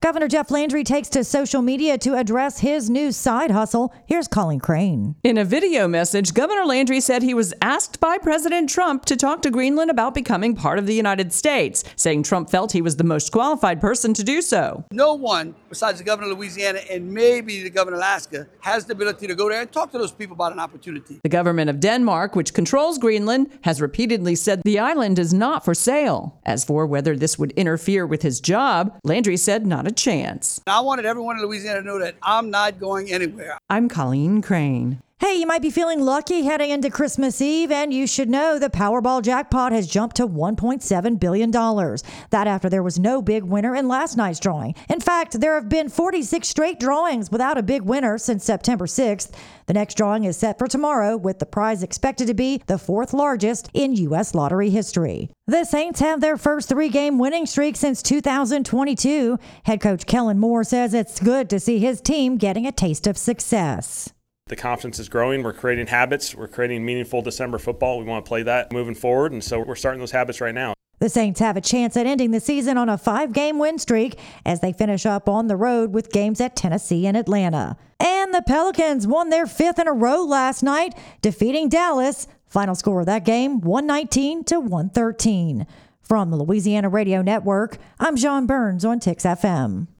Governor Jeff Landry takes to social media to address his new side hustle. Here's Colleen Crane. In a video message, Governor Landry said he was asked by President Trump to talk to Greenland about becoming part of the United States, saying Trump felt he was the most qualified person to do so. No one besides the governor of Louisiana and maybe the governor of Alaska has the ability to go there and talk to those people about an opportunity. The government of Denmark, which controls Greenland, has repeatedly said the island is not for sale. As for whether this would interfere with his job, Landry said not a chance. I wanted everyone in Louisiana to know that I'm not going anywhere. I'm Colleen Crane. Hey, you might be feeling lucky heading into Christmas Eve, and you should know the Powerball jackpot has jumped to $1.7 billion. That after there was no big winner in last night's drawing. In fact, there have been 46 straight drawings without a big winner since September 6th. The next drawing is set for tomorrow, with the prize expected to be the fourth largest in U.S. lottery history. The Saints have their first three-game winning streak since 2022. Head coach Kellen Moore says it's good to see his team getting a taste of success. The confidence is growing. We're creating habits. We're creating meaningful December football. We want to play that moving forward, and so we're starting those habits right now. The Saints have a chance at ending the season on a 5-game win streak as they finish up on the road with games at Tennessee and Atlanta. And the Pelicans won their 5th in a row last night, defeating Dallas. Final score of that game, 119-113. From the Louisiana Radio Network, I'm John Burns on TIX FM.